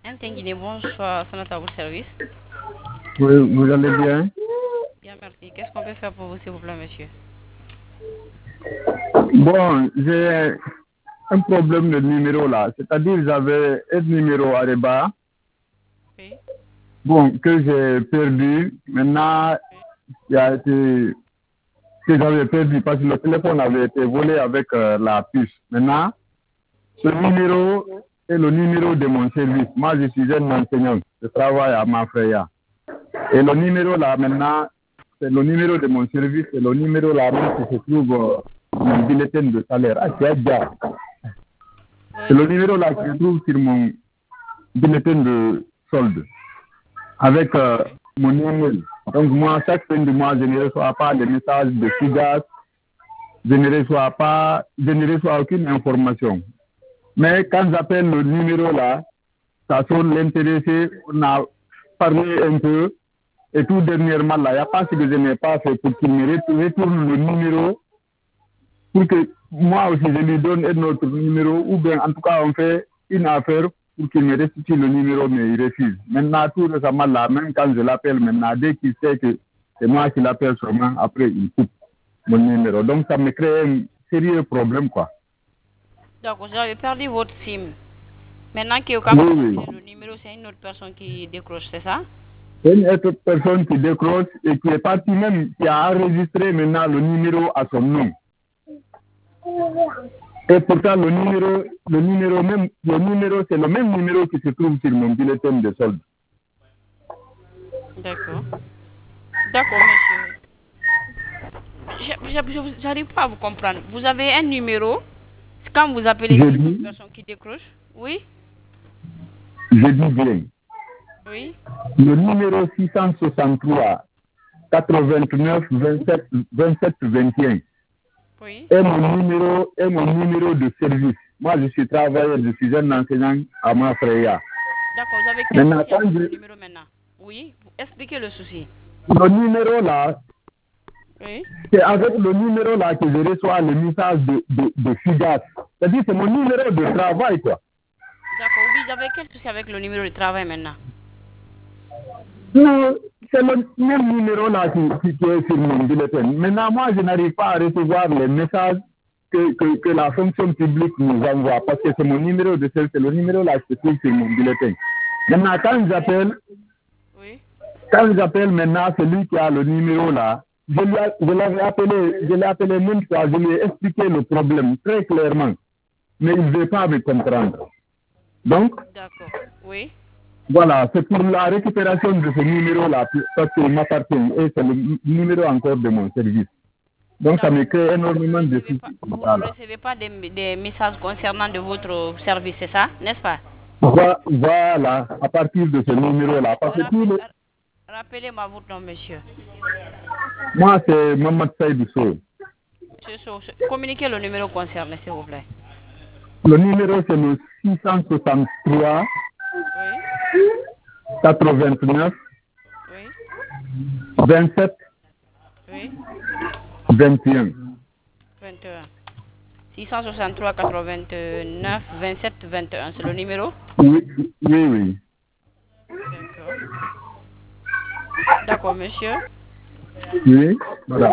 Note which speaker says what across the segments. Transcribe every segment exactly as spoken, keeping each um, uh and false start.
Speaker 1: Guinée, bonsoir, c'est notre à votre service.
Speaker 2: Oui, vous allez bien?
Speaker 1: Bien, merci. Qu'est-ce qu'on peut faire pour vous, s'il vous plaît, monsieur?
Speaker 2: Bon, j'ai un problème de numéro là. C'est-à-dire, j'avais un numéro à Reba.
Speaker 1: Oui.
Speaker 2: Bon, que j'ai perdu. Maintenant, il a été que j'avais perdu parce que le téléphone avait été volé avec euh, la puce. Maintenant, ce numéro est le numéro de mon service. Moi, je suis un enseignant. Je travaille à Mafreya. Et le numéro là, maintenant, c'est le numéro de mon service. C'est le numéro là même qui se trouve euh, mon bulletin de salaire. Ah, c'est bien. C'est le numéro là qui se trouve sur mon bulletin de solde. Avec euh, mon email. Donc moi, chaque fin de mois, je ne reçois pas de messages de FIGAS. Je ne reçois pas, je ne reçois aucune information. Mais quand j'appelle le numéro là, ça sonne l'intéressé, on a parlé un peu. Et tout dernièrement là, il n'y a pas ce que je n'ai pas fait pour qu'il me retourne le numéro. Pour que moi aussi je lui donne un autre numéro. Ou bien en tout cas on fait une affaire pour qu'il me restitue le numéro, mais il refuse. Maintenant, tout récemment là, même quand je l'appelle maintenant, dès qu'il sait que c'est moi qui l'appelle seulement, après il coupe mon numéro. Donc ça me crée un sérieux problème, quoi.
Speaker 1: Donc, vous avez perdu votre SIM. Maintenant que
Speaker 2: Oui, oui.
Speaker 1: le numéro, c'est une autre personne qui décroche, c'est ça?
Speaker 2: C'est une autre personne qui décroche et qui est partie même, qui a enregistré maintenant le numéro à son nom. Et pourtant, le numéro, le numéro même, le numéro, c'est le même numéro qui se trouve sur mon bulletin de solde.
Speaker 1: D'accord. D'accord, monsieur. Je n'arrive pas à vous comprendre. Vous avez un numéro. Quand vous appelez une personne qui décroche, oui?
Speaker 2: Je dis bien.
Speaker 1: Oui.
Speaker 2: Le numéro six cent soixante-trois, quatre-vingt-neuf, vingt-sept, vingt-sept, vingt et un.
Speaker 1: Oui.
Speaker 2: Est mon numéro, est mon numéro de service. Moi, je suis travailleur, je suis un enseignant à Mafreya.
Speaker 1: D'accord, vous avez quel
Speaker 2: maintenant,
Speaker 1: souci avec je... le numéro maintenant? Oui, expliquez le souci.
Speaker 2: Le numéro là,
Speaker 1: oui.
Speaker 2: C'est avec le numéro là que je reçois le message de, de, de FIGAS. C'est-à-dire c'est mon numéro de travail, quoi.
Speaker 1: D'accord, oui, vous avez quel souci avec le numéro de travail maintenant?
Speaker 2: Non, c'est le même numéro là qui, qui, qui est sur mon bulletin. Maintenant, moi, je n'arrive pas à recevoir les messages que, que, que la fonction publique nous envoie parce que c'est mon numéro de celle, c'est le numéro là qui se trouve sur mon bulletin. Maintenant, quand j'appelle,
Speaker 1: oui.
Speaker 2: quand j'appelle maintenant celui qui a le numéro là, je, lui a, je l'avais appelé, je l'ai appelé même fois, je lui ai expliqué le problème très clairement, mais il ne veut pas me comprendre. Donc,
Speaker 1: d'accord, oui.
Speaker 2: Voilà, c'est pour la récupération de ce numéro-là, parce qu'il m'appartient et c'est le numéro encore de mon service. Donc, ça me crée énormément de soucis.
Speaker 1: Vous ne recevez pas des, des messages concernant de votre service, c'est ça, n'est-ce pas?
Speaker 2: Voilà, à partir de ce numéro-là. Le...
Speaker 1: Rappelez-moi votre nom, monsieur.
Speaker 2: Moi, c'est Mohamed Saïd Sow.
Speaker 1: Monsieur Sow, communiquez le numéro concerné, s'il vous plaît.
Speaker 2: Le numéro, c'est le six cent soixante-trois,
Speaker 1: oui.
Speaker 2: quatre-vingt-neuf,
Speaker 1: oui.
Speaker 2: vingt-sept,
Speaker 1: oui.
Speaker 2: vingt et un.
Speaker 1: vingt et un. six cent soixante-trois, quatre-vingt-neuf, vingt-sept, vingt et un, c'est le numéro?
Speaker 2: Oui, oui, oui.
Speaker 1: D'accord. D'accord, monsieur.
Speaker 2: Oui, voilà.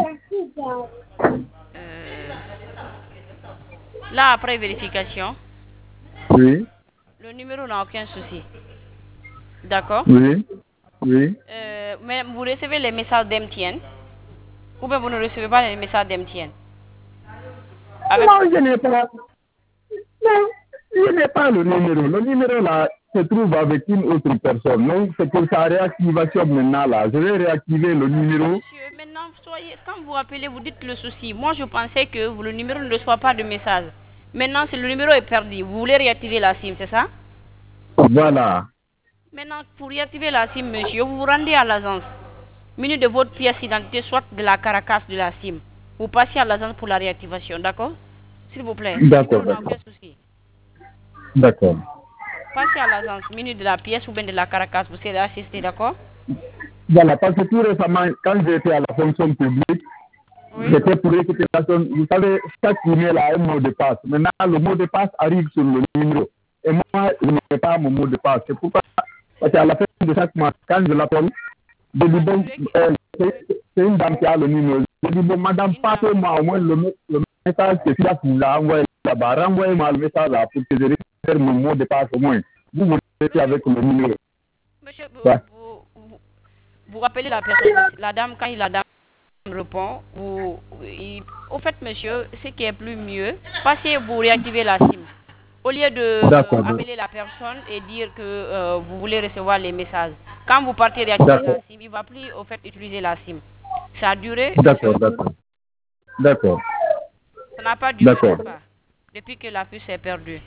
Speaker 1: Euh, là, après vérification,
Speaker 2: oui.
Speaker 1: Le numéro n'a aucun souci. D'accord?
Speaker 2: Oui, oui.
Speaker 1: Euh, mais vous recevez les messages d'M T N? Ou bien vous ne recevez pas les messages d'M T N?
Speaker 2: Avec... Non, je n'ai pas. Non, je n'ai pas le numéro. Le numéro là se trouve avec une autre personne. Donc c'est pour sa réactivation maintenant là. Je vais réactiver le numéro.
Speaker 1: Monsieur, maintenant, soyez, quand vous appelez, vous dites le souci. Moi, je pensais que le numéro ne reçoit pas de message. Maintenant, si le numéro est perdu, vous voulez réactiver la SIM, c'est ça?
Speaker 2: Voilà.
Speaker 1: Maintenant, pour réactiver la SIM, monsieur, vous vous rendez à l'agence. Muni de votre pièce d'identité, soit de la caracasse de la SIM. Vous passez à l'agence pour la réactivation, d'accord? S'il vous plaît.
Speaker 2: D'accord. D'accord.
Speaker 1: Passez à l'agence, muni de la pièce ou bien de la caracasse, vous serez assisté, d'accord?
Speaker 2: Voilà, parce que tout récemment, quand j'étais à la fonction publique, oui. C'était pour récupération. Vous savez, chaque email a un mot de passe. Maintenant, le mot de passe arrive sur le numéro. Et moi, je n'ai pas mon mot de passe. C'est pourquoi Parce qu'à la fin de chaque mois, quand je l'appelle, je dis bon, euh, c'est une dame qui a le numéro. Je dis bon, madame, passez-moi au moins le, le message que tu as là, envoyé là-bas. Renvoyez-moi le message là pour que je récupère mon mot de passe au moins. Vous vous restez avec le numéro.
Speaker 1: Monsieur, vous, ouais. vous, vous, vous rappelez la personne, la dame, quand la dame répond, vous, il, au fait, monsieur, ce qui est plus mieux, passez, vous réactivez la SIM. Au lieu de euh, appeler la personne et dire que euh, vous voulez recevoir les messages. Quand vous partez réactiver la SIM, il ne va plus au fait utiliser la SIM. Ça a duré.
Speaker 2: D'accord, d'accord. D'accord.
Speaker 1: Ça n'a pas duré, n'est-ce pas? Depuis que la puce est perdue.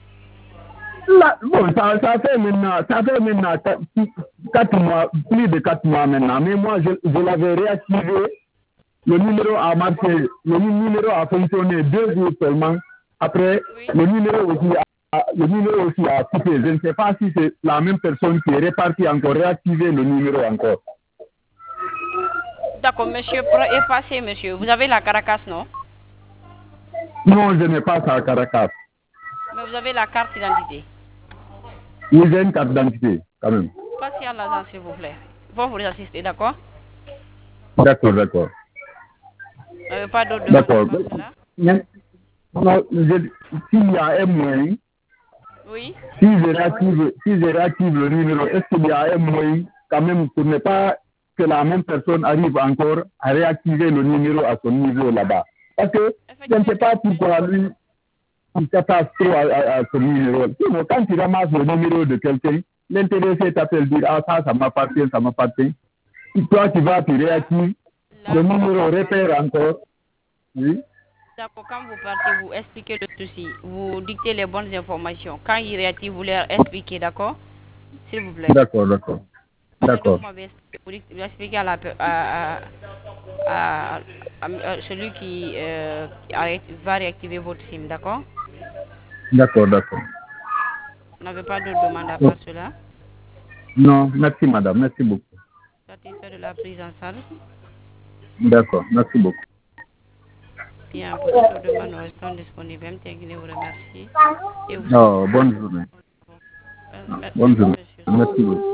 Speaker 2: Là, bon, ça, ça fait maintenant, ça fait maintenant quatre mois, plus de quatre mois maintenant. Mais moi, je, je l'avais réactivé. Le numéro a marché, le numéro a fonctionné deux jours seulement. Après, oui. le numéro aussi a, le numéro aussi a coupé. Je ne sais pas si c'est la même personne qui est répartie encore, réactiver le numéro encore.
Speaker 1: D'accord, monsieur, pour effacer, monsieur, vous avez la Caracas, non?
Speaker 2: Non, je n'ai pas ça Caracas.
Speaker 1: Mais vous avez la carte d'identité?
Speaker 2: Oui, j'ai une carte d'identité, quand même.
Speaker 1: Passez à l'agence, s'il vous plaît. Ils vont vous assister, d'accord?
Speaker 2: D'accord, d'accord.
Speaker 1: Euh, pas d'autre demande.
Speaker 2: D'accord. Non, s'il y a un moyen,
Speaker 1: oui.
Speaker 2: si je réactive, si je réactive le numéro, est-ce qu'il y a un moyen, quand même, pour ne pas que la même personne arrive encore à réactiver le numéro à son niveau là-bas? Parce que je ne sais pas pourquoi lui, il s'attache trop à, à, à ce numéro. Sinon, quand tu ramasses le numéro de quelqu'un, l'intéressé t'appelle dire, ah ça, ça m'appartient, ça m'appartient. Et toi, tu vas, tu réactives, le numéro repère encore. Oui.
Speaker 1: D'accord, quand vous partez, vous expliquez le souci, vous dictez les bonnes informations. Quand il réactive, vous leur expliquez, d'accord? S'il vous plaît.
Speaker 2: D'accord, d'accord. D'accord.
Speaker 1: Vous expliquez à, la, à, à, à, à celui qui euh, va réactiver votre SIM, d'accord?
Speaker 2: D'accord, d'accord.
Speaker 1: Vous n'avez pas d'autres demandes à part cela?
Speaker 2: Non, merci madame, merci beaucoup.
Speaker 1: Satisfait de la prise en charge?
Speaker 2: D'accord, merci beaucoup.
Speaker 1: Bien, pour toute demande, nous restons disponibles. M T N vous remercie.
Speaker 2: Oh, bonne journée. Bonne journée. Merci beaucoup.